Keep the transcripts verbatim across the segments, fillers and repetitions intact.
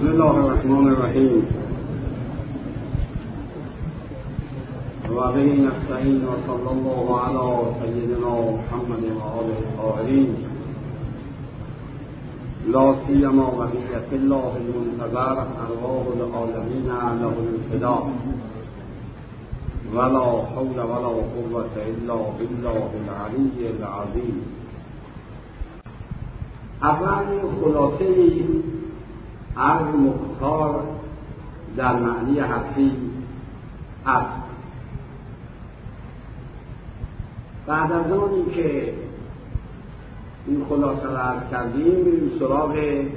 بسم الله الرحمن الرحیم و به نستعین و صلی الله علی سیدنا محمد و آله الطاهرین لا سیما بقیة الله المنتظر ارواح العالمین له الفدا ولا حول ولا قوة الا بالله العلی العظیم. اول خلاصه از مختار در معنی حرفی است. بعد از آنی که این خلاصه را عرض کردیم بریم سراغ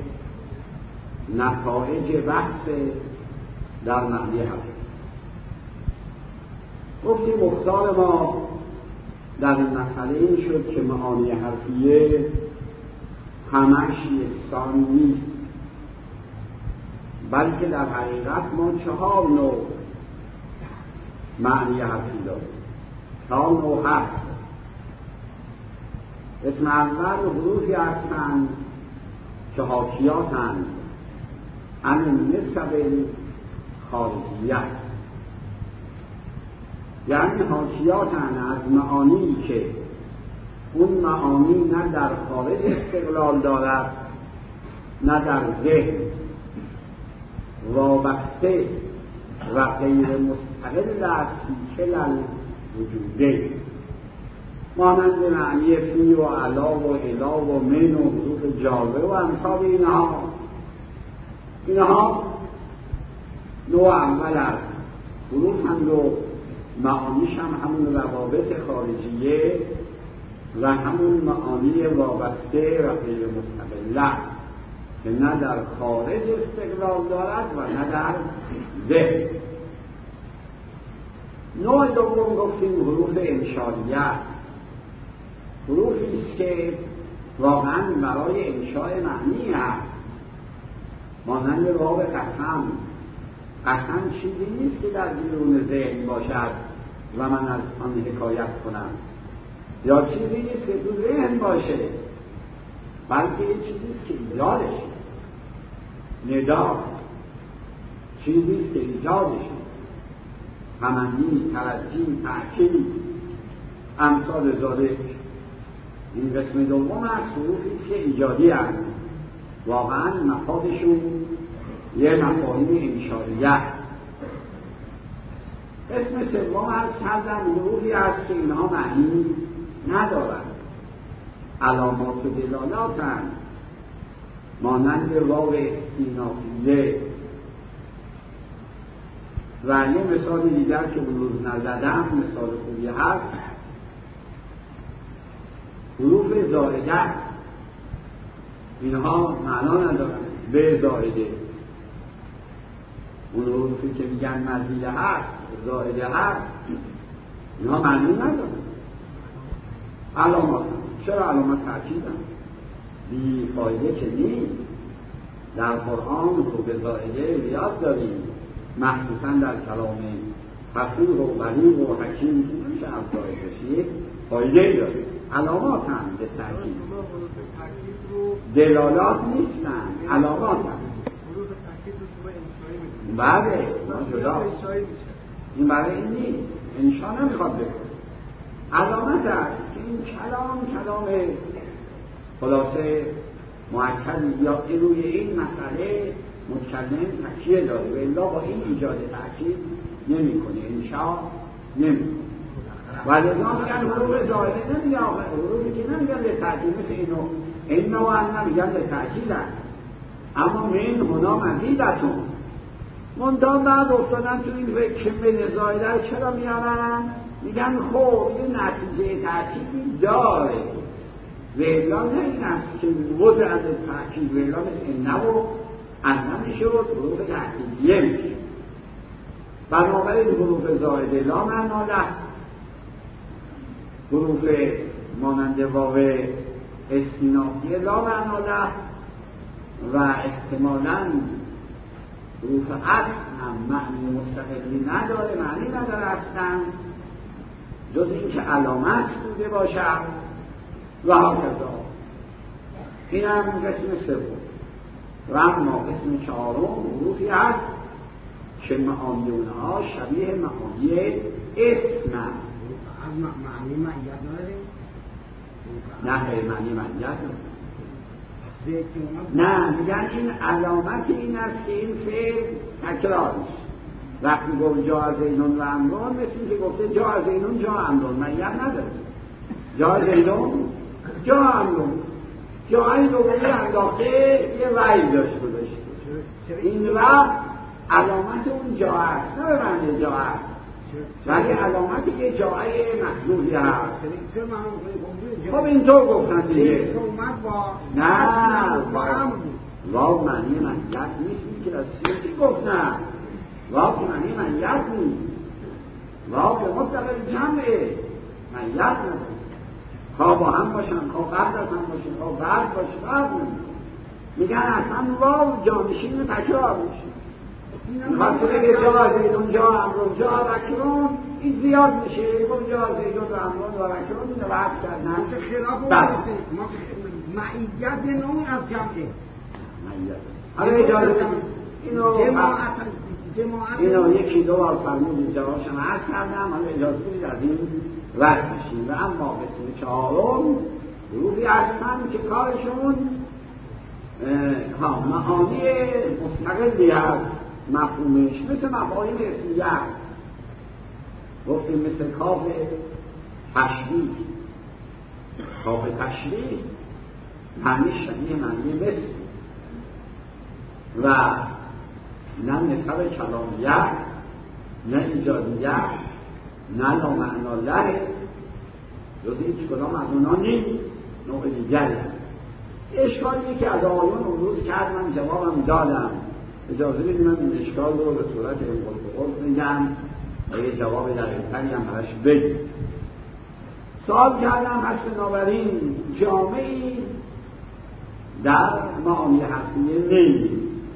نتایج بحث در معنی حرفی. گفتیم مختار ما در این مسئله این شد که معانی حرفیه همش یکسان نیست، بلکه در حقیقت ما چهار نوع معنی حرفی داریم، چهار نوع حرف. اسم اول حروفی هستند که حاکیاتند عن النسب خارجیه، یعنی حاکیاتند از معانی که اون معانی نه در خارج استقلال دارد نه در ذهن، وابسته و غیر مستقل است فی کل الوجودین، مانند معنی فی و علا و الا و من و حروف جاره و امثال اینها. اینها نوع اول است. حروف هم رو معانیش هم همون روابط خارجیه و همون معانی وابسته و غیر مستقله که نه در خارج استقلال دارد و نه در ذهن. نوع دوم گفتیم حروف انشائیه، حروفی است که واقعا برای انشاء معنی است، مانند واو قسم. قسم چیزی نیست که در بیرون ذهن باشد و من از آن حکایت کنم، یا چیزی نیست که تو ذهن باشه، بلکه یه چیزی است که ایجادش ندا، چیزی است که ایجادش تمنی، ترجی، تأکید، امثال ذالک. این قسم دوم از حروفی است که ایجادی هست، واقعا مفادشون یه مفاهیم انشائیه. قسم سوم از کردن حروفی است که اینها معنی ندارند، علامات و دلالاتند، مانند واو استینافیه. و یه مثال دیگر که بروز نزدم مثال خوبی هست، حروف زائده. اینها معنا ندارند به زائده، اون حروفی که میگن مزیده هست، زائده هست، اینها معنی ندارند، علامات. چرا علامات تأکید هم بی فایده که نیست؟ در قرآن حروف زائده ریاض داریم، مخصوصا در کلام فصیح و بلیغ و حکیم میشه از زائده فایده داریم. علامات هم به تأکید، دلالات نیستن، علامات هم. بله جدا، این برای این نیست، انشاء نمیخواد بکنه. علامت است که این کلام کلام خلاصه مؤکد یا روی این مسئله متکلم تکیه داره و الا با این ایجاد تأکید نمی کنه، انشاء نمی کنه. و لذا میگن حروف زائده نمیگن، حروفی که نمیگن به تأکید، مثل اینو این نوع هم نمیگن به تأکید هست، اما من هنا مزیدتون. منتها بعد افتادن تو این فکر به زائده چرا میارن؟ میگن خب یه نتیجه تأکیدی داره و الا نه این است که وضع از تأکید و الا مثل این نو انم میشه و حروف تأکیدیه میشه. بنابراین حروف زائده لا معنا له، حروف مانند واو استینافیه لا معنا له، و احتمالاً حروف عطف هم معنی مستقلی نداره، معنی نداره اصلا جز اینکه علامت بوده باشد. و هكذا. این هم قسم سوم. و اما قسم چهارم حروفی هست که معانی اونها شبیه معانی اسم هست. از معنی معیت نداره؟ نه غیر معنی معیت نه، میگن این علامت این است که این فعل تکرار میشه. وقتی گفت جا زینون و امرون، مثل که گفته جا زینون جا امرون، معیت نداره. جا زینون جا امرون، جای دوباره انداخته یه وعی داشته داشته این وقت علامت اون جا هست، نه به معنی جا هست، ولی علامتی که جای محضوری هست. خب اینطور گفتن دیگه. نه واو معنی منیت نیست که از سیدی گفتن. واو معنی منیت نیست. واو به مطلق جمعه منیت نیست. خواه با هم باشن، خواه قبل از هم باشن، خواه بعد باشه بعد میگن اصلا واو جانشین تکرار میشه. خاطره که جا زیدون جا امرون جا رکرون این زیاد میشه. اون جا زیدون و امرون و رکرون اینو وقت کردن خلاف معیت نوعی از جمعه معیت. حالا اجازه اینو اینو یکی دو بار فرمود جوابشم عرض کردم. حالا اجازه بدید از این رد میشیم. و اما قسم چهارم گروهی هستن که کارشون ها معانی مستقلی هست. مفهومش مثل مفاهیم اسمیه هست. گفتیم مثل کاف تشبیه. کاف تشبیه معنی شبیه معنی مثل و نه نسبت کلامیت نه ایجادیت نه لا معنا له جز هیچ کدام از اونا نیست. نوع دیگری اشکالی که از آیون امروز کرد من جوابم دادم. اجازه بدید من این اشکال رو به صورت قلق میگم و یه جواب در اینتری هم براش بگیم. سوال کردم پس بنابراین جامعی در معانی حرفیه نیست.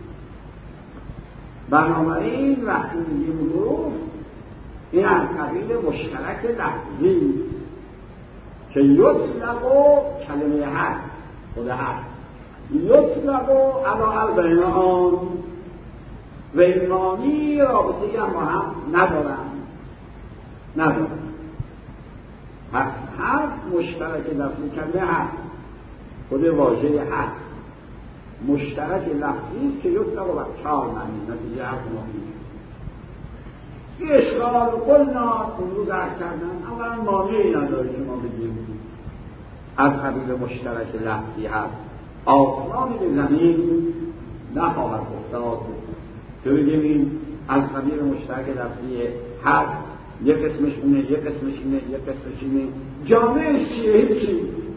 بنابراین وقتی میگیم حروف این از قبیل مشترک لفظی که یطلق و کلمه حرف خود حرف یطلق و علی البیان و این معنی رابطه هم با هم ندارن ندارن پس حرف مشترک لفظی کلمه حرف خود واژه حرف مشترک لفظی است که یطلق و چهار معنی نتیجه حرف معنی یه اشکال قلنا امروز عرض کردن اولا معنی نداره که ما بگیم از قبیل مشترک لفظی هست. آسمانی به زمین نخواهد افتاد که بگیم این از قبیل مشترک لفظی هست. یک قسمش اونه، یک قسمش اینه، یک قسمش اینه. جامعش چیه؟ هیچی.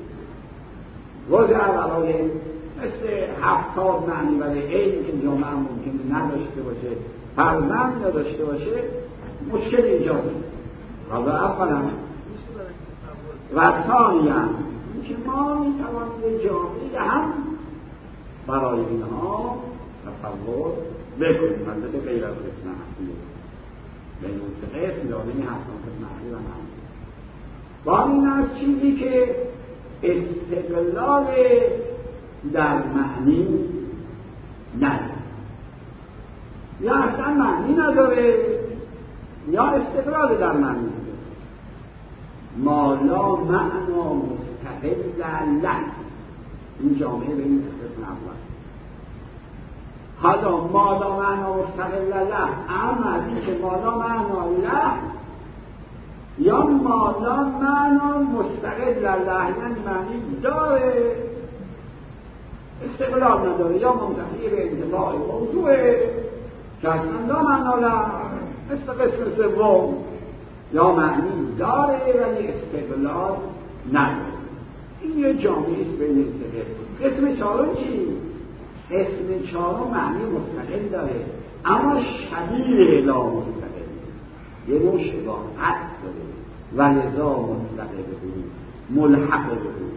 وضع برای مثل هفتاد معنی ولی این که جامعه هم ممکنه نداشته باشه، فرزند نداشته باشه، مشکل ایجاد میشه. حالا اولا و ثانیا که ما میتوانیم جامعه هم برای اینها تصور بکنیم. البته غیر از قسم حقیقی به این قسم دادنی هستان قسم حقیقی و هم با این از چیزی که استقلال در معنی نداره یا اصلا معنی نداره یا استقلال در معنی نداره. ما لا معنا مستقل له این جامعه به این قسم اول. حالا ما لا معنا مستقل له اما این که ما لا معنا له یا ما لا معنا مستقل له یعنی معنی داره استقلال نداره یا منتهی به انتفاع موضوعه که اصلا لا معنا له مثل قسم سوم یا معنی داره ولی استقلال نداره. این یه جامعه است بین این سه قسم. قسم چهارم چی؟ قسم چهارم معنی مستقل داره اما شبیه لا مستقل یه نوع شباهت داره و لذا مستقل بود ملحق بود.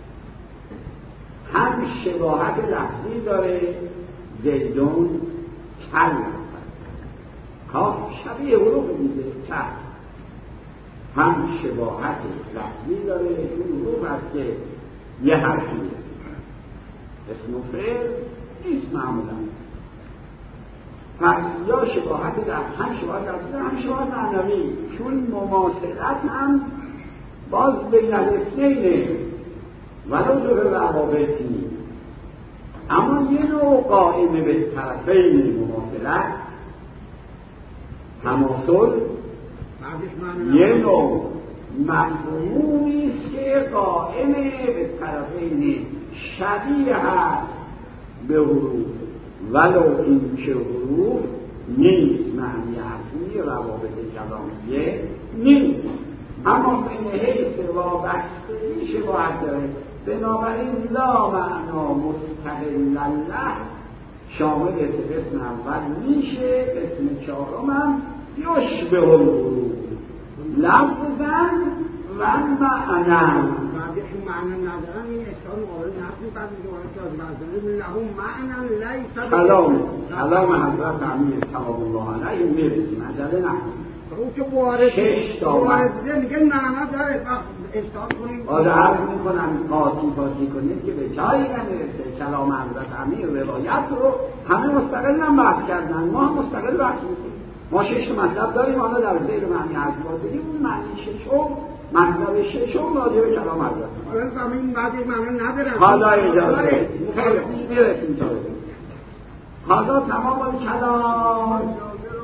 هم شباهت لفظی داره زیدون کل کاف شبیه حروف میده کل هم شباهت لفظی داره. این حروف هست که یه حرفیه اسم و فعل نیست معمولا. پس یا شباهت در هم شباهت در هم شباهت معنوی، چون مماثلت هم باز بین الاثنینه ولو جور روابطی، اما یه نوع قائم به طرفین مماثلت تماثل، یه نوع مفهومی است که قائم به طرفین شبیه هست به حروف ولو این که حروف نیست، معنی حرفی روابط کلامیه نیست، اما به حیث وابستگی شباهت داره. بنابراین لا معنا مستقل الله شامل اسم اول میشه، اسم چهارم هم یشبه الحروف لفظاً و معناً. بعدشون معنا ندارن، این اشکال مقابل نفسی بعد میگه که از بعضی لهم معنا لیس کلام کلام حضرت امیر سلام الله علیه میرسیم عجله نکنیم. اون که وارد شش تا وارد میگه معنا داره، اشکال کنیم آده عرض میکنم قاطی قاطی کنید که به جایی نمیرسه. کلام حضرت امیر روایت رو همه مستقل هم بحث کردن، ما هم مستقل بحث میکنیم. ما شش تا مطلب داریم، حالا در زیر معنی حضرت بدیم اون معنی ششم مطلب ششم راجع به کلام حضرت. حالا این بعد معنا نداره. حالا اجازه خیلی میرسیم تا بگیم حالا تمام کلام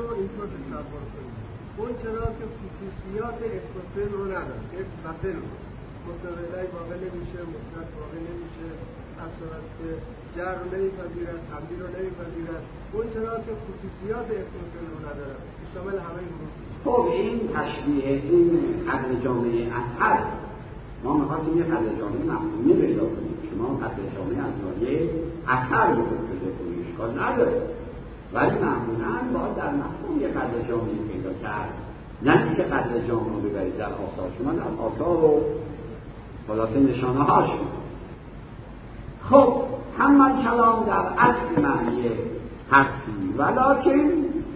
اون چرا که خصوصیات اختصاصی رو نداره، یک بطل مستقلای واقع نمیشه، مطلق واقع نمیشه، از صورت که جر رو نمیپذیرد، تبدیل رو نمیپذیرد. اون چرا که خصوصیات اختصاصی رو نداره شامل همه حروف. خب این تشبیه این قدر جامعه اثر ما میخواستیم یه قدر جامعه مفهومی پیدا کنیم. شما قدر جامعه از نایه اثر رو پیدا کنیم اشکال نداره، ولی معمولاً باید در مفهوم یه قدر جامعه پیدا کرد، نه که قدر جامعه رو ببرید در آثار. شما در آثار و خلاصه نشانه هاشون. خب همه کلام در اصل معنی حرفی، ولکن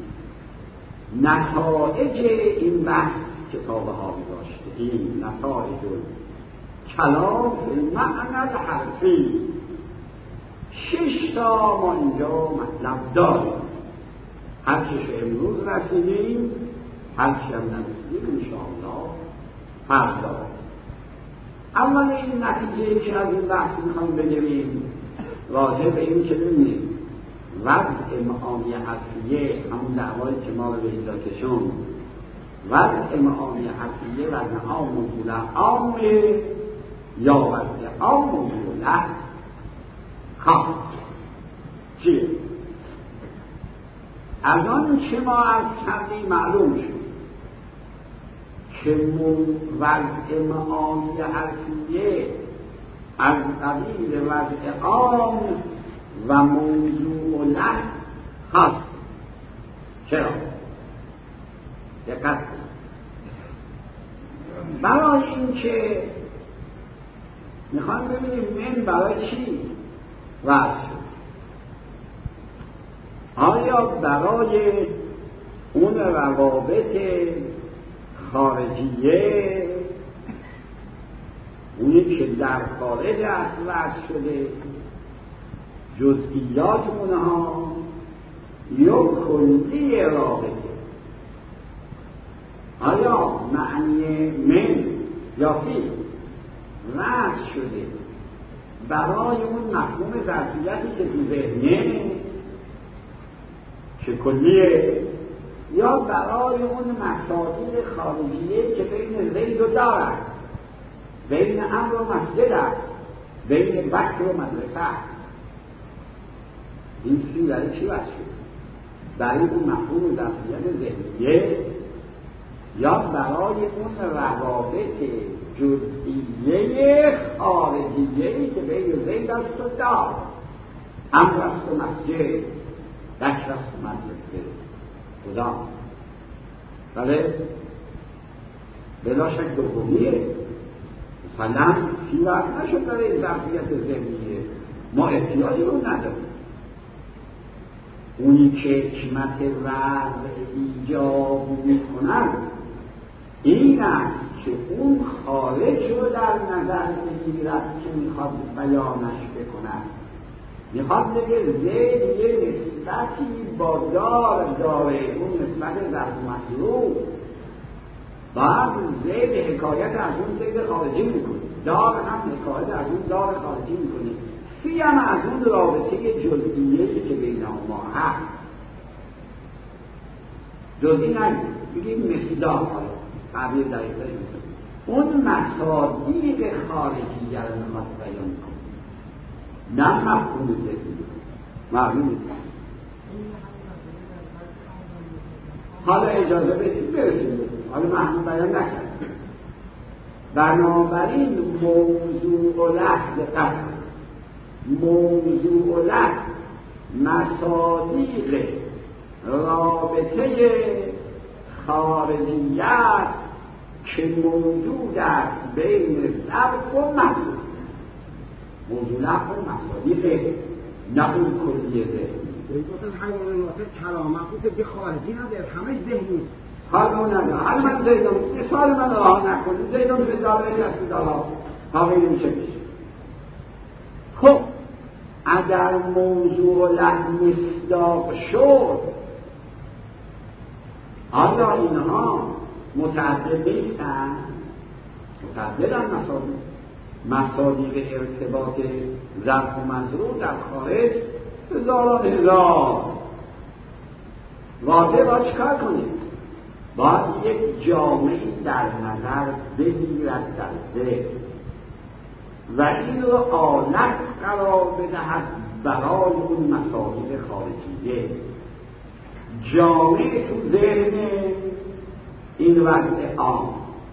نتایج این بحث کتاب ها داشته، این نتایج کلام معنی حرفی شش تا ما اینجا مطلب داریم. هر چیش امروز رسیدیم، هر چی هم نرسیدیم انشاءالله فردا. اول این نتیجه که از این بحث میخوایم بگیریم راجع به این که ببینیم وضع معانی حرفیه، همون دعوایی که ما رو به اینجا کشون، وضع معانی حرفیه وضع عام موجوده عامه یا وضع عام موجوده خاص چیه؟ از آن چه ما از کردی معلوم شد که وضع معانی حرفیه از قبیل وضع عام و موضوع له خاص. چرا؟ دقت برای این که میخوام ببینیم من برای چی وضع شد. آیا برای اون روابط خارجیه، اونی که در خارج از وضع شده، جزئیات اونها، یا کلی رابطه؟ آیا معنی من یا فی وضع شده برای اون مفهوم ظرفیتی که تو ذهنه که کلیه، یا برای اون مسائل خارجیه که بین زید و دار، بین امر و مسجد است، بین بکر و مدرسه؟ این چیزی برای چی وضع شد؟ برای اون مفهوم ظرفیت ذهنیه یا برای اون روابط جزئیه خارجیه که بین زید است و دار، امر است و مسجد، بکر است و مدرسه؟ خدا بله بلا شک دومیه. مثلا فی وقت نشد برای ظرفیت ذهنیه، ما احتیاجی رو نداریم. اونی که حکمت وضع ایجاب میکنن این است که اون خارج رو در نظر بگیرد که میخواد بیانش بکند. میخواد بگه زید یه نسبتی با دار داره، اون نسبت ظرف مطلوب. بعد زید حکایت از اون زید خارجی میکنه، دار هم حکایت از اون دار خارجی میکنه، فی هم از اون رابطه جزئیه‌ای که بین ما هست. جزئی نگید، بگید مصداق، تعبیر دقیقه مثل اون مصادیق خارجی رو میخواد بیان کنه، نه مفهوم ذهنی. معلوم نیست. حالا اجازه بدید برسیم، حالا مفهوم بیان نکرد. بنابراین موضوع لحظ قصد، موضوع لحظ مصادیق رابطه خارجیت که موجود است بین ظرف و مطلوب. موضوع لحظ و مصادیق، نه اون کلیه ذهنی. گفتن حیوانات کلامت بود که خارجی نداره، همش ذهنی. حال اون نداره. حال من زیدون مثال من راه نکنید، زیدون به داره کسی داره حاقی نمیشه میشه. خب اگر موضوع لحظ مصداق شد، آیا اینها متعدد نیستن؟ متعددن مصادیق. مصادیق ارتباط ظرف و مظروف در خارج هزاران هزار. واضح باید چکار کنید؟ باید یک جامعی در نظر بگیرد در ذهن و این رو آلت قرار بدهد برای اون مصادیق خارجیه. جامعه تو ذهن این وضع عام،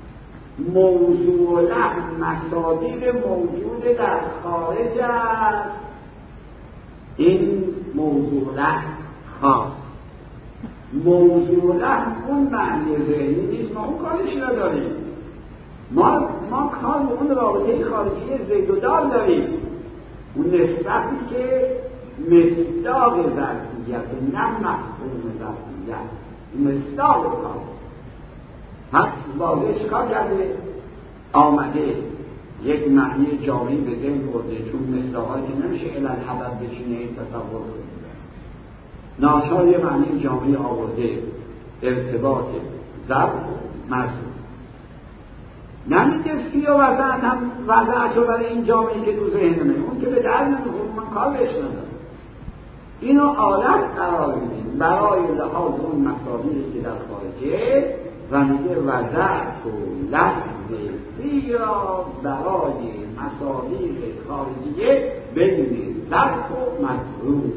موضوع لحظ مصادیق موجود در خارج است، این موضوع لحظ خاص. موضوع لحظ اون معنی ذهنی نیست، ما اون کارش نداریم. ما ما کار به اون رابطه خارجی زید و دال داریم، اون نسبتی که مصداق ظرفیت، نه مفهوم ظرفیت، مصداق کار. پس واضح چکار کرده؟ آمده یک معنی جامعی به ذهن برده، چون مصداقایی که نمیشه الالحبت بچینه تصور کنید. ناچار یه معنی جامعی آورده، ارتباط ظرف مظروف. نمیگه فی و وضعت هم وضعت رو برای این جامعی که تو ذهنمه، اون که به در نمیخون، من کار بهش ندارم. اینو آلت قرار میدیم برای لحاظ اون مصادیقی که در خارجه و میگه وضعت و لحظ فی را برای مصادیق خارجیه بین ظرف و مظروف.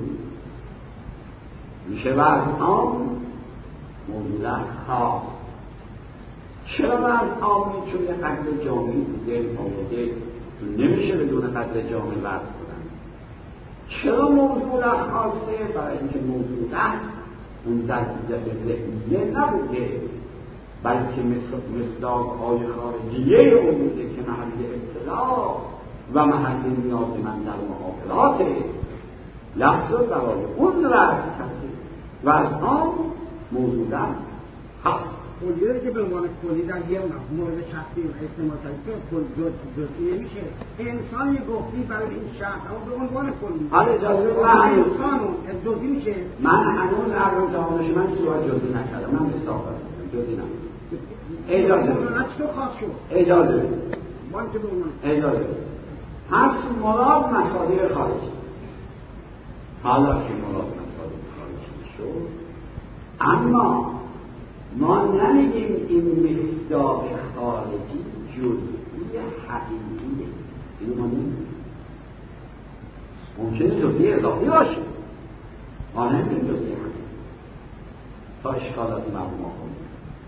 میشه وضع عام، موضوع خاص. چرا وضع عامی؟ چون یه قدر جامعی تو ذهن آورده، نمیشه بدون قدر جامعی وضع کنن. چرا موضوع خاصه؟ برای اینکه موضوع اون ظرفیت ذهنیه نبوده، بلکه مصداق‌های خارجیه اون بوده که محل اطلاع و محل نیاز من در معاملاته. لفظ رو برای اون وضع کرده. وضع عام موضوع هست. کلیه که به عنوان کلی در یه مورد شخصی استعمال شده کل جزئی نمیشه. انسان یه گفتی برای این شخص اما به عنوان کلی. حالا اجازه بدید انسان جزئی میشه. من هنوز عرض جامعه من چیزا جزئی نکردم، من استاقم جزئی نکردم. اجازه بدید. چطور خاص شد؟ اجازه بدید. وان که به عنوان اجازه بدید. هست مراد مصادیق خارجی. حالا که مراد مصادیق خارجی شد، اما ما نمیگیم این مصداق خارجی جزئی حقیقیه. اینو ما نمیگیم. ممکنه جزئی اضافی باشه، ما نمیگیم جزئی حقیقی تا اشکالات مفهوم کنیم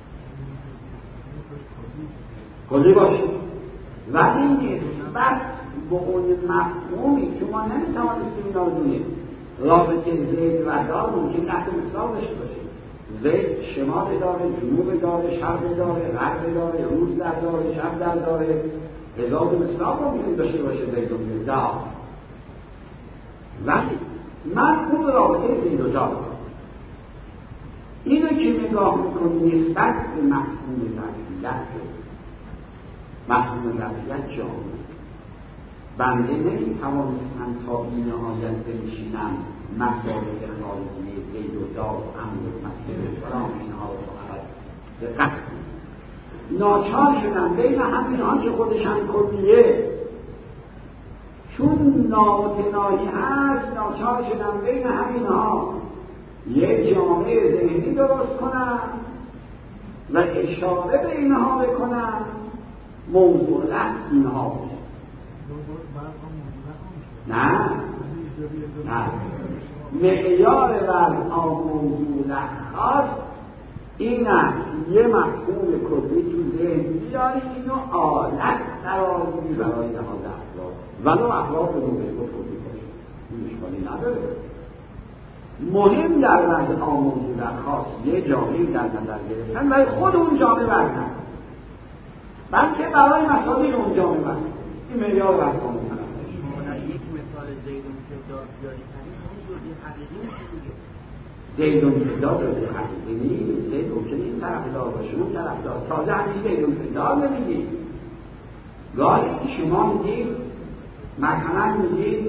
کلی باشه. ولی نسبت به اون مفهومی که ما نمیتوانستیم اینا رو دونیم، رابطه زید و دار ممکن تحت مثال داشته باشه. زید شمال داره، جنوب داره، شرق داره، غرب داره، روز در داره، شب در داره، هزار مثال ممکن داشته باشه زید و دار. ولی من اون رابطه زید و دار اینو که نگاه میکنی نسبت به مفهوم ظرفیت، مفهوم ظرفیت جامعه بنده نمیتوانستم تا این نهایت بنشینم مسائل خارجی زید و داد و امر و مسجد و فلان اینها رو فقط دقت کنم. ناچار شدم بین همین ها که خودشان کلیه، چون نامتناهی هست ناچار شدم بین همین ها یک جامعه ذهنی درست کنم و اشاره به اینها بکنم. موضوع اینها باشه. نه نه معیار وضع موضوع خاص این است یه مفهوم کلی تو ذهن بیاری اینو آلت قرار بدی برای نهاد افراد ولو افراد رو به خود کلی باشه، این اشکالی نداره. مهم در وضع موضوع خاص یه جامعه در نظر گرفتن برای خود اون جامعه وزن بلکه برای مسائل اون جامعه وزن. این معیار وضع موضوع یک مثال زیدون که دار بیاری کنید اون جزئی حقیقی میشه. زیدون فدار جزئی حقیقی نیست. زید ممکنه این طرف دار باشه اون طرف دار. تازه همین زیدون فدار نمیگید. گاهی شما میگید مثلا میگید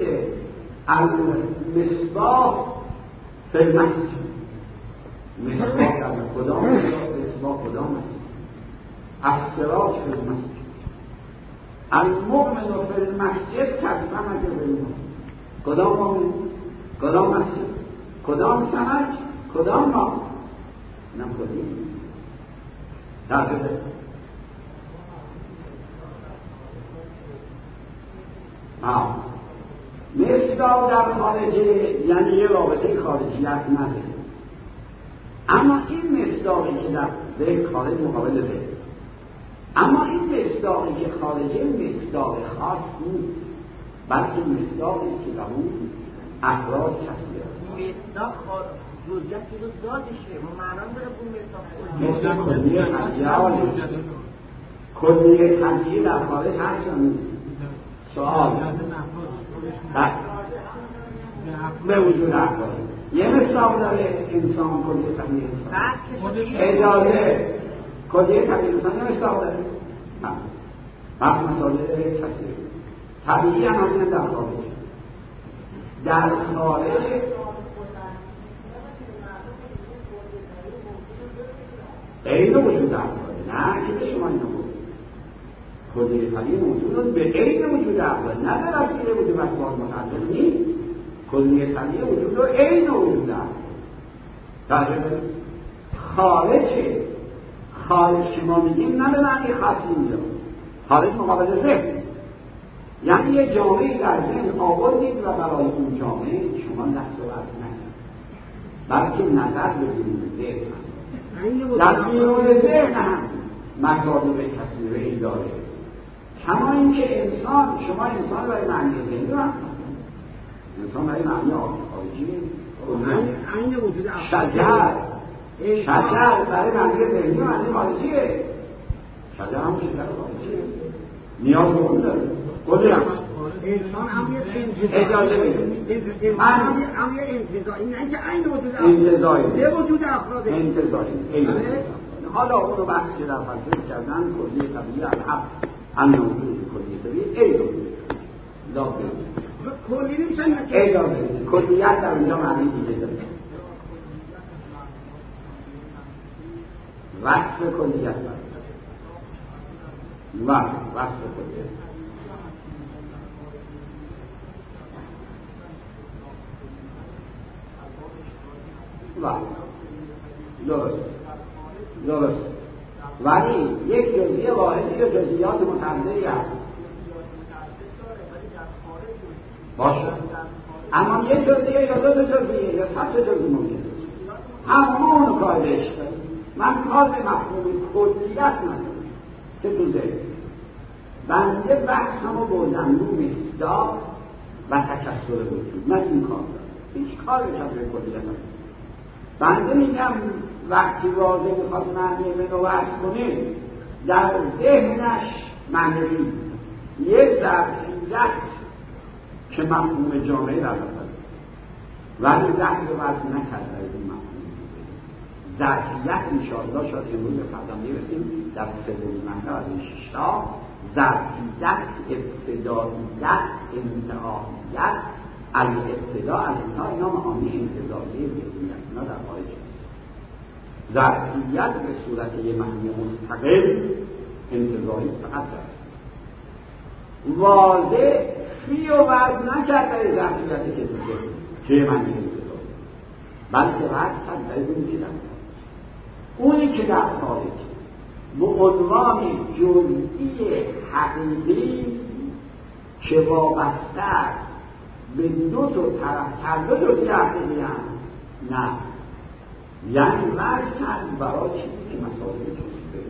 المصباح فی المسجد. مصباح در کدام مصباح کدام است؟ السراج فی المسجد. المؤمن فی المسجد کالسمک فی الماء. کدام مؤمن؟ کدام مسجد؟ کدام سمک؟ کدام ما؟ اینم کدیم تحقیقه. آه مصداق در خارجه یعنی یه رابطه خارجیت نداره، اما این مصداقی که در ذهن خارج مقابل ذهن، اما این مصداقی که خارجه مصداق خاص نیست بلکه مصداقی که در اون افراد کسی داره. مصداق جزئیاتی رو ذاتشه معنا داره اون مصداق مثل کلیه خطیه کلیه خطیه در خارج هست یا نیست؟ سوال به وجود افراد یه مصداق داره انسان کلیه خطیه انسان اجازه کلیه خطیه انسان یه مصداق داره وقت مسائل کسی طبیعی هم هستن در خارج. در خارج عین وجود افراد نه که به شما اینو بود کلیه خطیه موجود به عین وجود افراد نه به وسیله وجود اسباب متعدد نیست. کلیه خطیه وجود و عین وجود افراد در خارجه. خارج شما میگیم نه به معنی خاصی اینجا. خارج مقابل ذهن یعنی یه جامعه در ذهن آوردید و برای اون جامعه شما نفس و عرض نکنید بلکه نظر به بیرون ذهن در بیرون ذهن هم مطالب تصویری داره. کما اینکه انسان شما انسان برای معنی ذهنی رو هم انسان برای معنی خارجی شجر شجر برای معنی ذهنی و معنی خارجیه. شجر هم شجر خارجیه نیاز به اون داره. کدیم انسان هم یه اجازه بید هم یه انتظایی نه اینکه این وجود انتظایی یه وجود افراده انتظایی حالا اون رو بحث که در فلسفه کردن کلیه طبیعی الحق ان وجود کلیه طبیعی ای لازم کلی نمیشن اجازه کلیت در اینجا معنی دیگه داره. وصف کلیت داره وصف کلیت درست درست ولی یک جزئیه واحدی و جزئیات متعددی هست باشه، اما یک جزئیه یا دو جزئیه یا صد جزئیه ممکنه همه اونو کارش داریم. من کار به مفهوم کلیت ندارم که تو ذهن بنده بحث همو بردم رو مصداق و تکسر وجود. من این کار دارم هیچ کار به کسر کلیت ندارم. بنده میگم وقتی واضح میخواست معنی منو وحث کنه در ذهنش معنی یه ظرفیت که مفهوم جامعه در نظر ولی ذهن رو وحث نکرد در این مفهوم ظرفیت انشاءالله شاید امروز به فردا میرسیم در سومین مطلب از این شش تا ظرفیت، ابتداییت، انتهاییت، الابتدا، الانتها، اینا معانی انتزاعی ذهنیت، اینا در خارج است. ظرفیت به صورت یه معنی مستقل انتزاعی فقط است. واضح فی و وضع نکرده ظرفیتی که تو ذهن که معنی انتزاعی، بلکه وضع کرد در اونی که در اونی که در خارج به عنوان جزئی حقیقی که وابسته به دو تا طرف کرده جزئی حقیقی هم نه، یعنی وضع کرد برای چیزی که مسائل جزئی.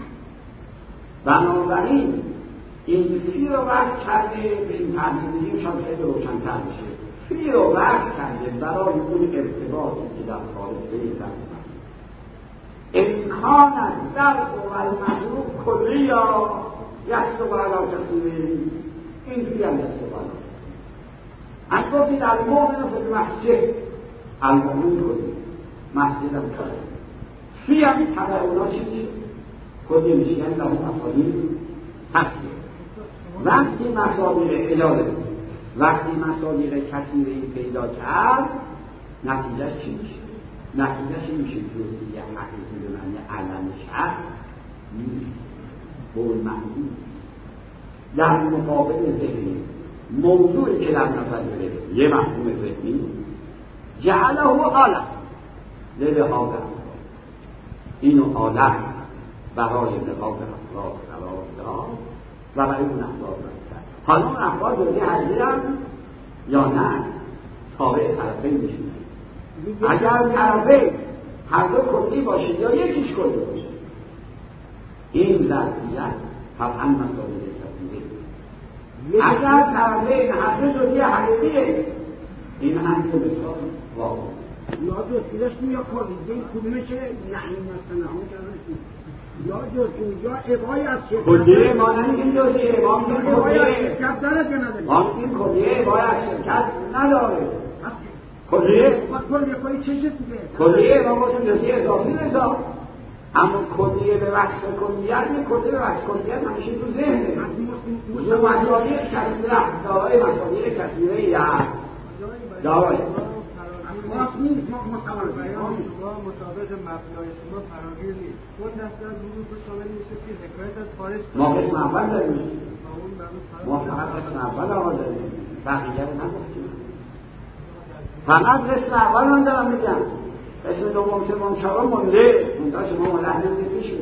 بنابراین این فی رو وضع کرده، به این تعبیر شاید خیلی روشن‌تر میشه، فی رو وضع کرده برای اون ارتباطی که در خارج پیدا می‌کنه. امکان از درک و المطلوب کلی یا یستو علی کثیره، این فی هم یستو علی. از گفتید المؤمن فی المسجد، المؤمن کلی، مسجد هم کلی. فی هم تبع اونا چی میشه؟ کلی میشه، یعنی در اون مصادیق هستی. وقتی مصادیق اجازه بود، وقتی مصادیق کثیره پیدا کرد، نتیجهش چی میشه؟ نتیجهش این میشه جزئی حقیقی به معنی علم شرط نیست، بول معنی در مقابل ذهنی موضوعی که در نظر گرفت یه مفهوم ذهنی جعله عالم للحاظ اینو عالم برای نقاط افراد قرار داد و برای اون افراد رد. حالا اون افراد جزئی حقیقی یا نه تابع طرفین میشونه. اگر طرفین هر دو کلی باشه یا یکیش کلی باشه، این ظرفیت طبعا مسائل کثیره. اگر طرفین هر دو جزئی حقیقیه، این هم که بسیار واقع یا جزئیش یا کلی، این کدومشه؟ یعنی مثلا اون جزئی یا جزئی یا عبای از شرکت کلیه، ما نمیگیم جزئی، ما میگیم کلیه. شرکت داره که نداره؟ ما میگیم کلیه عبای از شرکت نداره. کلیه کلیه کلیه چه چیزیه؟ کلیه ما گفتیم جزئی اضافی نزا، اما کلیه به وقت کلیت نه، کلیه به وقت کلیت همیشه تو ذهنه. مثل مسائل کثیره، دارای مسائل کثیره ای هست دارای خاص نیست، مطابق بیان شما مطابق مبنای شما فراگیر نیست. اون دسته از حروف شامل میشه که حکایت از خارج ما قسم اول داریم، ما فقط قسم اول آقا داریم، بقیه رو نگفتیم. فقط قسم اول هم دارم میگم، قسم دوم که منشاء مونده، منتها شما ملح نمید میشه.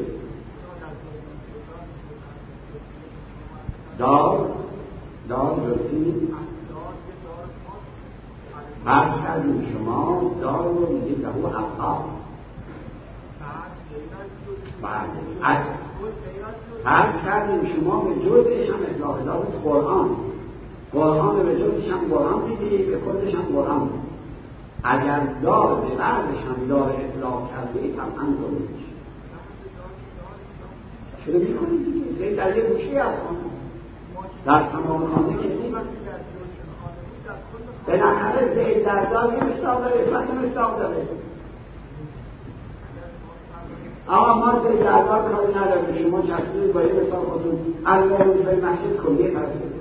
دار دار جزئی فرض کردیم شما دار رو میگید لهو افعال. فرض کردیم شما به جزئش هم اطلاق دارید قرآن، قرآن به جزئش هم قرآن دیدید، به خودش هم قرآن. اگر دار به بعدش هم دار اطلاق کرده طبعا ضرور میشه. چرا میکنید دیگه؟ زید در یه گوشه از خانه در تمام خانه که نیم به نظر زید در دار یه مستاق داره، اسمت مستاق داره. آقا ما زید در دار کاری نداره، شما جسدید با یه مثال خودتون الموضوع به مسجد کلیه پرسید.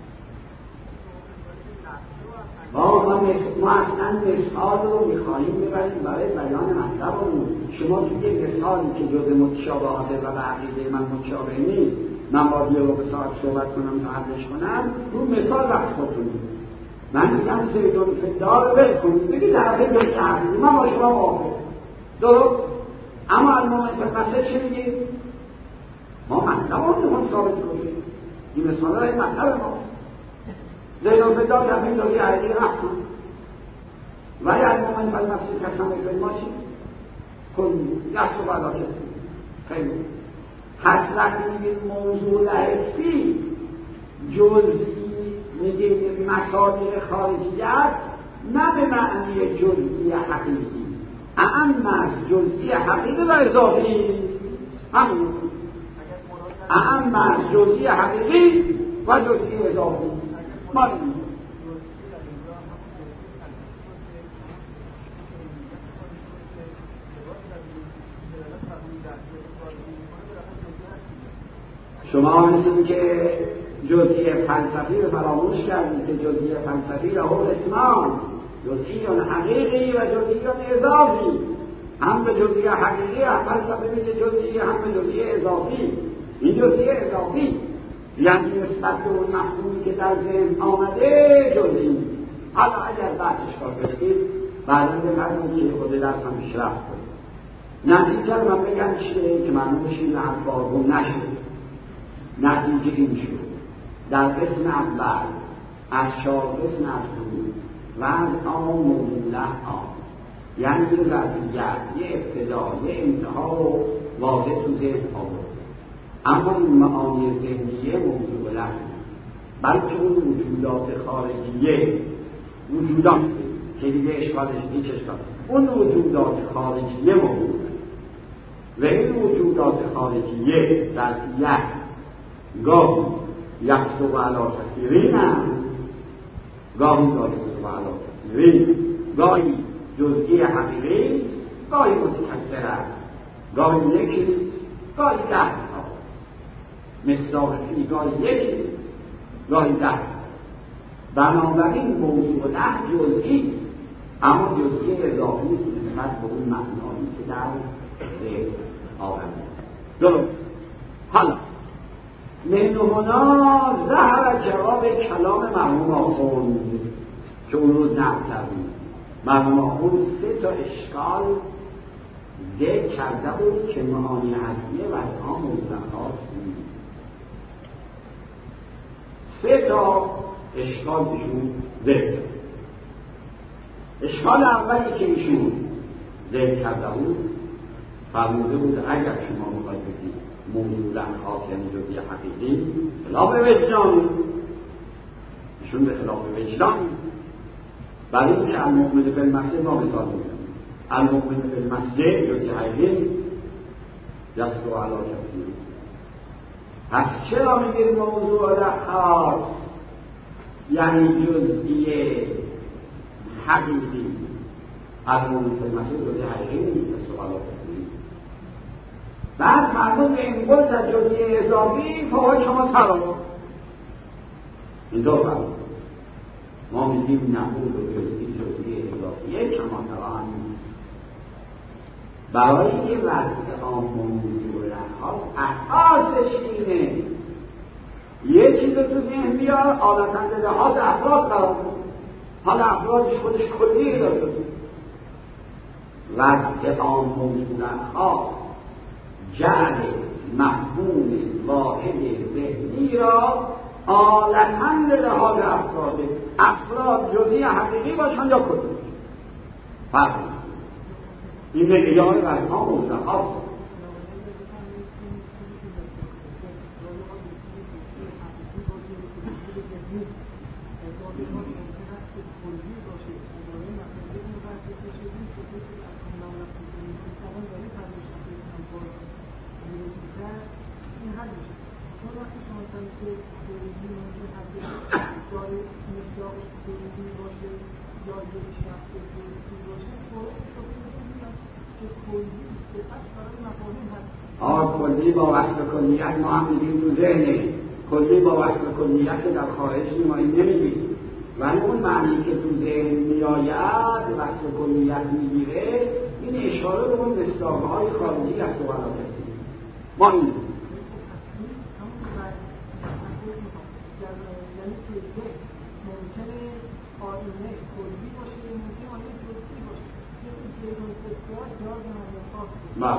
ما ما اصلا مثال رو میخواهیم ببریم برای بیان مطلبمون. شما توی یک مثالی که جز متشابهاته و به عقیده من متشابه نیست، من با دیالوگ ساعت صحبت کنم تا حلش کنم، رو مثال وقت خودتون من میگم زیدون فدار رو ول کنید، بگید طرفه دوست عقیده من با شما موافق درست، اما المومن فالمسجد چه میگید؟ ما مطلب رو میخوام ثابت کنیم، این مثال های مطلب ما زیدون فدار در این دوزی عقیده رفت کن ولی المومن فالمسجد کسان بگوید ما چی؟ کن یست و بلا کسی خیلی پس وقتی میگید موضوع لحفی جزئی میگید مصادیق خارجیت، نه به معنی جزئی حقیقی، اعم از جزئی حقیقی و اضافی، همین اعم از جزئی حقیقی و جزئی اضافی. ما شما مثل که جزئی فلسفی رو فراموش کردید که جزئی فلسفی را هو اسمان، جزئی حقیقی و جزئی اضافی. هم به جزئی حقیقی هم فلسفه میگه جزئی، هم به جزئی اضافی. این جزئی اضافی یعنی نسبت به اون مفهومی که در ذهن آمده جزئی. حالا اگر بعد اشکال بشید بعدا بفرمایید که خود درس هم پیشرفت کنید. نتیجه رو من بگم چیه که معلوم بشه این حرف آروم نشد. نتیجه این شد در قسم اول از چهار قسم از حدود و از آن موجوده آن، یعنی یه ظرفیت، یه ابتدا، یه انتها رو واضح تو ذهن آورد. اما این معانی ذهنیه موضوع لحظه، بلکه اون وجودات خارجیه، وجودات که دیگه اشکالش نیچ اشکال، اون وجودات خارجیه موجود و این وجودات خارجیه ظرفیت گاهی یکسو و علا کثیرین هم، گاهی یکسو و علا کثیرین، گاهی جزئی حقیقی، گاهی متکثر است، گاهی یکی، گاهی ده تا، مصداقی گاهی یکی، گاهی ده. بنابراین موضوع نه جزئی اما جزئی اضافی است نسبت به اون معنایی که در ذهن آورده. درست. حالا من هنا ظهر جواب کلام مرحوم آخوند که اون روز نقل کردیم. مرحوم آخوند سه تا اشکال ذکر کرده بود که معانی اصلیه و از آن موضوع خاص نیست. سه تا اشکال ایشون ذکر. اشکال اولی که ایشون ذکر کرده بود فرموده بود اگر شما میخواید بگید موجود خاص یعنی جزئی حقیقی خلاف وجدان، ایشون به خلاف وجدان، برای اینکه المؤمن بالمسجد ما مثال میزنیم، المؤمن بالمسجد جزئی حقیقی یسو علی کثیر. پس چرا میگیم موضوع خاص یعنی جزئی حقیقی؟ المؤمن بالمسجد جزئی حقیقی یسو علی کثیر. بعد مردم به این قلت از جزئی اضافی فوق شما سرا این دو فرق. ما میگیم نقول و جزئی جزئی اضافیه کما تران برای یه وضع آن موضوع خاص اساسش اینه یه چیز تو ذهن بیار عادتاً لحاظ افراد قرار بود. حالا افرادش خودش کلی داره. وضع آن موضوع خاص جعل مفهوم واحد ذهنی را آلتاً لحاظ افراد افراد جزئی حقیقی باشند یا کلی فرق این نگیان و از ها مستخاص. آه کلی با وصل کلیت ما هم میگیم تو ذهنه، کلی با وصل کلیت در خارج ما این نمیگیم، ولی اون معنی که تو ذهن میآید وصل کلیت میگیره این اشاره به اون مصداق‌های خارجی از تو علاقه ما این بله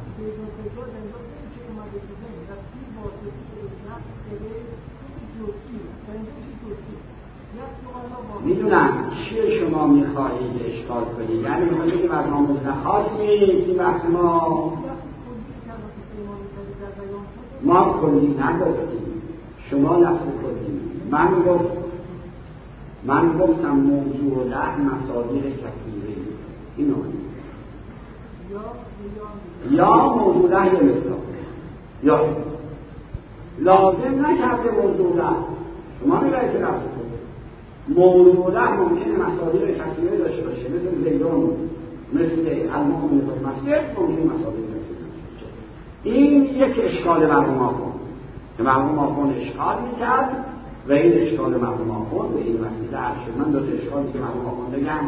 میدونم چیه شما میخواهید اشکال کنید، یعنی میخواهید که از آموزه خاص نیست این وقت ما ما کلی نداریم، شما لفظ کلی من گفت من گفتم موضوع له مصادیق کثیره اینو یا موضوع له یا مصداق یا لازم نکرده موضوع له شما میگوید که لفظ موضوع له ممکنه مصادیق کثیره داشته باشه مثل زیدون مثل المؤمن بالمسجد ممکنه مصادیق کثیره. این یک اشکال بر ما کن که مرحوم آخوند اشکال میکرد و این اشکال مرحوم آخوند به این وسیله عرض شد. من دو تا اشکالی که مرحوم آخوند بگم.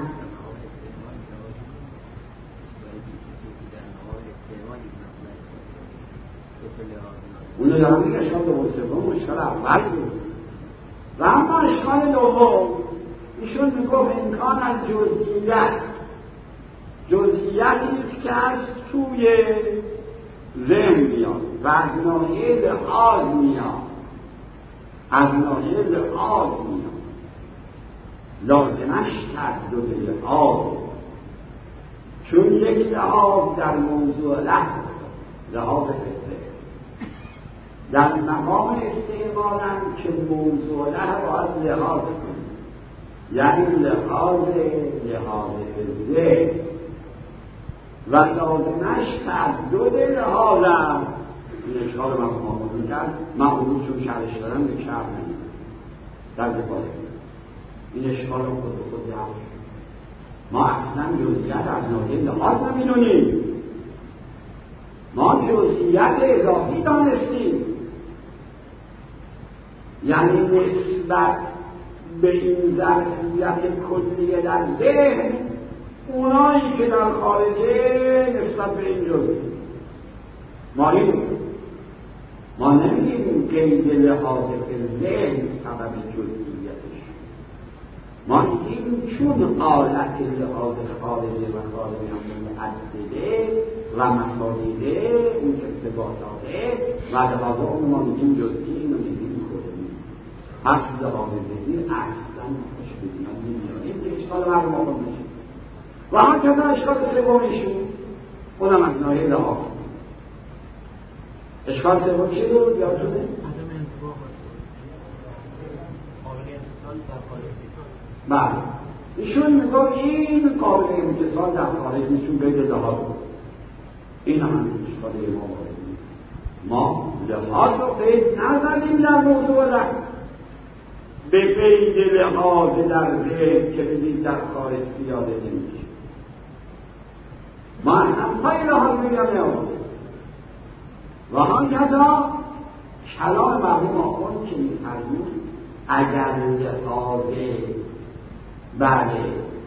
اونو دارم میگه اشکال دوم سوم اشکال اول بود. و اما اشکال دوم ایشون میگفت امکان از جزئیت جزئیاتی است که از توی ذهن میاد و از ناحیه لحاظ میاد از ناحیه لحاظ میاد لازمش تعدد لحاظ، چون یک لحاظ در موضوع لحظ لحاظ فکره در مقام استعمالم که موضوع لحظ باید لحاظ کنیم، یعنی لحاظ لحاظ ذهن و لازمش تعدد لحاظم. این اشکال من مقام میکرد من اون چون شرش دارم به شرح نمید در دفاعه این اشکال رو خود خود جمع ما اصلا جزئیت از ناحیه لحاظ نمیدونیم، ما جزئیت اضافی دانستیم، یعنی نسبت به این ظرفیت کلیه در ذهن اونایی که در خارجه نسبت به این جزئی ما این ما نمیگیم قید لحاظ ذهن سبب جزئیتش، ما میگیم چون آلت لحاظ خارجه و خارجه هم متعدده و مسائله اون ارتباطاته و لحاظ اون ما میگیم جزئی اینو میگیم کلی. پس لحاظ ذهنی اصلا خوش بدیان نمیاریم که اشکال مرموم آخوند میشه و همچنان اشکال سومیشون اونم از ناحیه لحاظ. اشکال سوم چی بود؟ یاد شده؟ بله ایشون میگه این قابل امتصال در خارج میشون قید لحاظ بود. این هم اشکال ما وارد ما لحاظ رو قید نزدیم در موضوع لحاظ به قید لحاظ در ذهن که بدید در خارج پیاده نمیشه. ما هم پای لحاظ میگم نیامده و هم کذا کلام مرحوم آخوند که می‌فرمود اگر لحاظ بله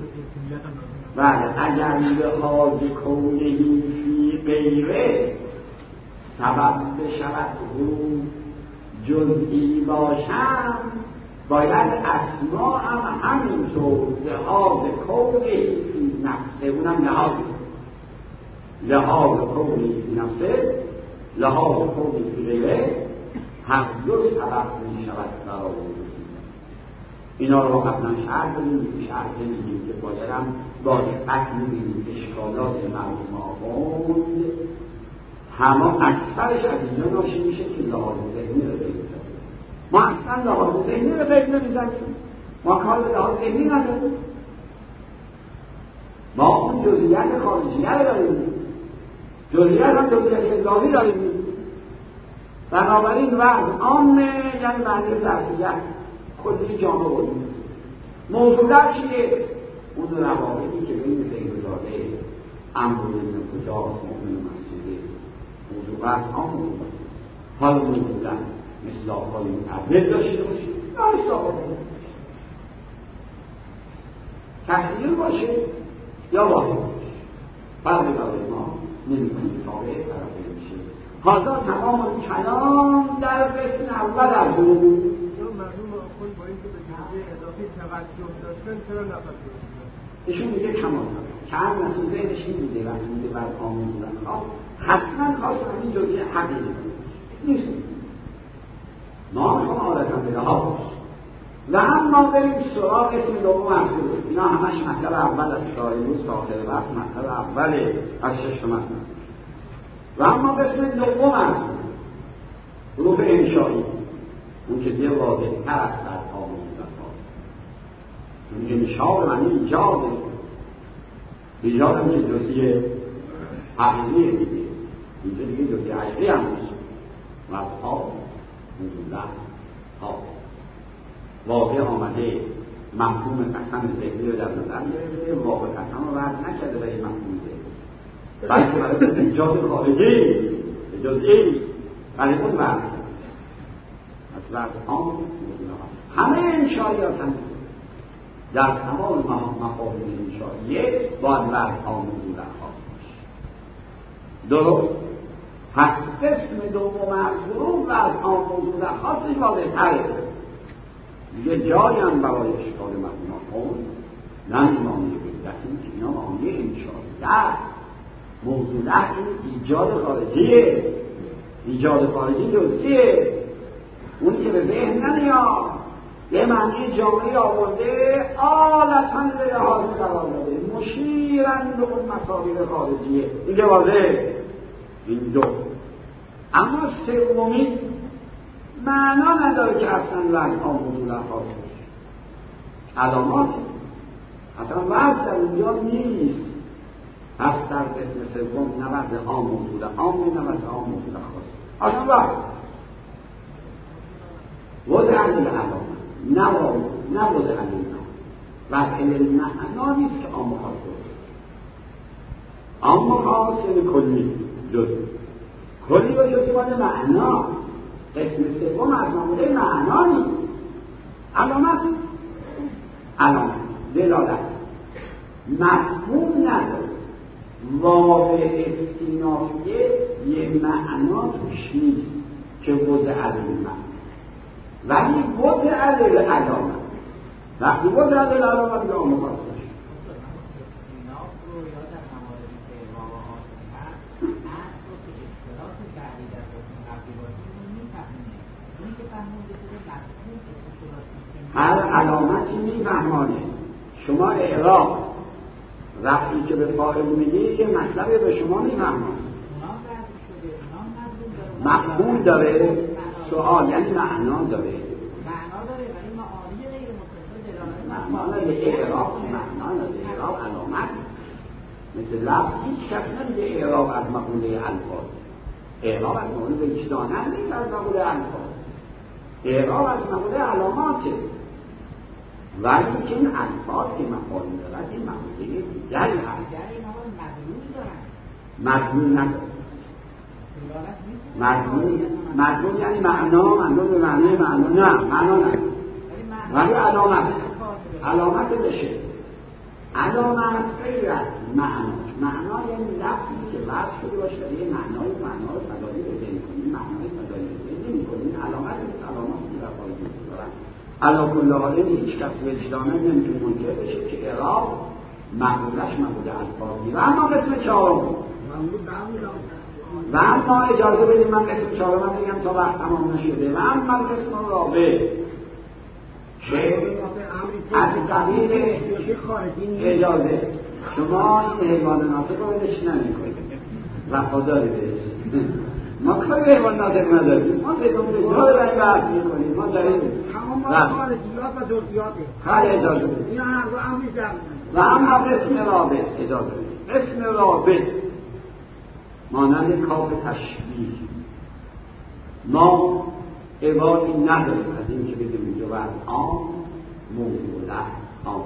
بله اگر لحاظ کونهی فی غیره سبب بشود او جزئی باشم باید اسما هم همینطور لحاظ کونهی فی نفسه اونم لحاظ لحاظ کونهی فی نفسه لحاظ کونهی فی غیره هر دو سبب می شود برای اینا رو قبلا شرح بدیم شرح نمیدیم که باید هم با دقت میبینیم اشکالات مرحوم آخوند همه اکثرش از اینجا ناشی میشه که لحاظ ذهنی رو بگیریم. ما اصلا لحاظ ذهنی رو فکر نمیزنیم، ما کار به لحاظ ذهنی نداریم، ما اون جزئیات خارجیه رو داریم، جزئیات هم جزئیات اضافی داریم. بنابراین وضع عامه یعنی معنی ظرفیت کلی جامعه بودیم. موضوع در چیه؟ اون روابطی که بین سیدزاده امر ابن کجاست مؤمن مسجده موضوع وضع عام بود. حالا موضوع در مثل آقای متعدد داشته باشید یا اصلاحات تحلیل باشه یا واحد باشه فرق برای ما نمی کنید تابع طرفه میشه. حاضر تمام کلام در قسم اول از اون مرحوم آخوند با اینکه به جزئیات اضافی توجه داشتن چرا نفذ ایشون میگه کمال چند نتو ذهنش این میده وقتی میده بعد آمون بودن خواه حتما خواست همین جزئیات حقیقی نیست. ما میخوام عادتا بده ها باش و اما بریم سراغ اسم دوم از بود. اینا همش مطلب اول از شاریوز تا آخر وقت مطلب اول از شش مطلب و اما قسم دوم از حروف انشایی اون که دیگه واضح تر از در آمون بودن اون انشاء معنی ایجاده ایجاد هم که جزئی حقیقیه دیگه اینجا دیگه جزئی حقیقی هم نیست و از آب موضوع ها واقع آمده مفهوم قسم ذهنی رو در نظر میگیره واقع قسم رو وضع نکرده برای مفهوم ذهنی بلکه برای ایجاد خارجی جزئی برای اون وضع وضع عام موضوع ها. همه انشایات هم در تمام مفاهیم انشاییه باید وضع عام موضوع خاص باشه. درست؟ پس قسم دوم از ظروف وضع عام موضوع خاصش واضح تره. دیگه جایی هم برای اشکال مفهوم کن نه معانی بدعتی که اینا معانی انشاییه. موضوع این ایجاد خارجیه. ایجاد خارجی جزئیه، اونی که به ذهن نمیاد یه معنی جامعی آورده آلتاً به لحاظ قرار داده مشیرن به اون مصادیق خارجیه. دیگه واضحه این دو. اما سومی معنا نداره که اصلا وضع عام موضوع خاص باشه. علامات اصلا وضع در اونجا نیست. پس در قسم سوم نه وضع عام موضوع عام نه وضع عام موضوع خاص. اصلا وضع وضع علی علامت نه نه وضع علی وضع علی معنا نیست که عام خاص باشه. عام خاص یعنی کلی جز کلی و جزی باید معنا. قسم سوم از معموله معنا نیست. علامت علامت دلالت مفهوم نداره. واو استینافیه یه معنا توش نیست که وضع علی معنا، ولی وضع علی علامت. وقتی وضع علی علامت به عام خاص باشه. هر علامتی میفهمانه. شما اعراب وقتی که به فاعل میگی یه مطلبی به شما میفهمانه. مفهوم داره. سوال یعنی معنا داره. معنا داره ولی معانی غیر متصل معنا نداره. اعراب معنا نداره. اعراب علامت مثل لفظ هیچ کس نمیگه اعراب از مقوله الفاظ. اعراب از مقوله وجدانه نیست، از مقوله الفاظ. اعراب از مقوله علاماته. ولی که این الفاظ که مفاهیم دارد این مقوله دیگری هست. مضمون نداره. مضمون مضمون یعنی معنا. معنا به معنی معنا نه معنا نداره. ولی علامت علامت بشه. علامت غیر از معنا. معنا یعنی لفظی که وصف شده باشه یه معنای معنای مداری به ذهن کنی معنای مداری به ذهن نمی کنی. علامت نیست. علامات که در خارج دارن علا کل حال هیچ کس وجدانه نمیتونه منکر بشه که اعراب مقولش مقوله الفاظی. و اما قسم چهارم و اما اجازه بدید من قسم چهارم بگم تا وقت تمام نشده. و اما قسم رابع که از قبیل اجازه شما این حیوان ناطق رو بدش نمی کنید وفاداری بهش. ما کاری حیوان ناطق نداریم. ما بدون بجای رنگ بحث می کنیم. ما داریم تمام خارجیات و جزئیاته. خیلی اجازه بدید. این هر دو امری در و اما قسم رابع اجازه بدید. قسم رابع مانند کاف تشبیه ما عباری نداریم از این که بدیم اینجا وضع عام موضوع عام.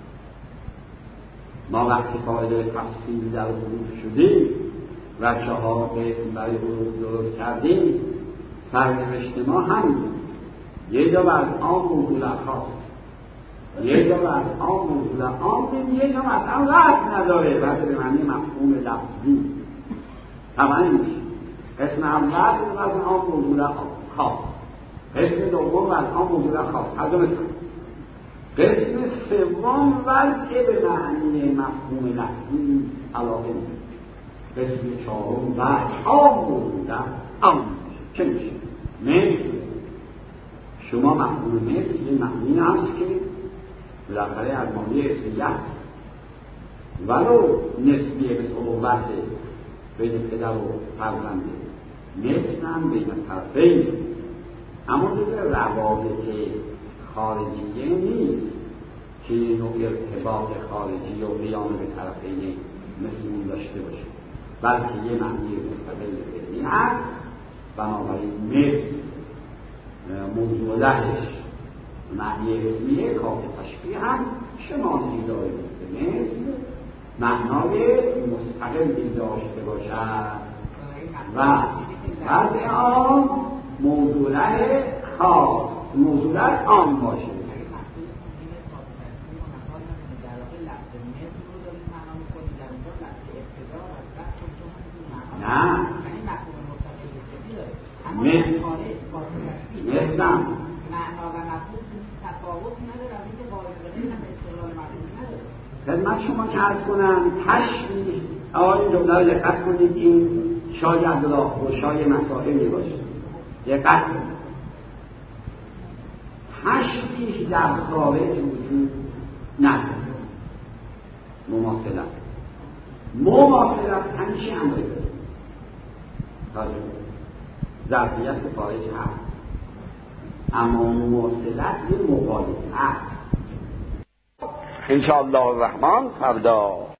ما وقتی قاعده تفصیل در حروف شدیم و چهار قسم برای حروف درست کردیم سرنوشت ما همین یه جا وضع عام موضوع خاص، یه جا وضع عام موضوع عام، یه جا مثلا وضع نداره وضع به معنی مفهوم لفظی. طبعا میشه قسم اول وضع عام موضوع خاص، قسم دوم وضع عام موضوع خاص. از اون قسم سوم وضع به معنی مفهوم لفظی علاقه میشه. قسم چهارم وضع عام موضوع عام چه میشه؟ مثل شما مفهوم مثل یه معنی هست که بالاخره از معنی اصلیت ولو نسبیه به صحبت بین پدر و فرزنده مثل هم بین طرفین، اما جز روابط خارجیه نیست که نوع ارتباط خارجی و قیام به طرفین مثل اون داشته باشه، بلکه یه معنی مستقل فعلی هست. بنابراین مثل موضوع لحش معنی اسمیه کاف تشبیه هم شمالی داره مثل معنای مستقلی داشته باشد و وضع آن موضوع خاص موضوعات عام باشه. نه مثل مثلم خدمت شما که عرض کنم تشبیه آقای جمله رو دقت کنید، این شای عبدالله و شای مسائلی باشه، دقت کنید. تشبیه در خارج وجود نداره، مماثلت مماثلت همیشه امره داره، ظرفیت خارج هست، اما مماثلت یه مقایسه هست. انشاءالله الرحمن فردا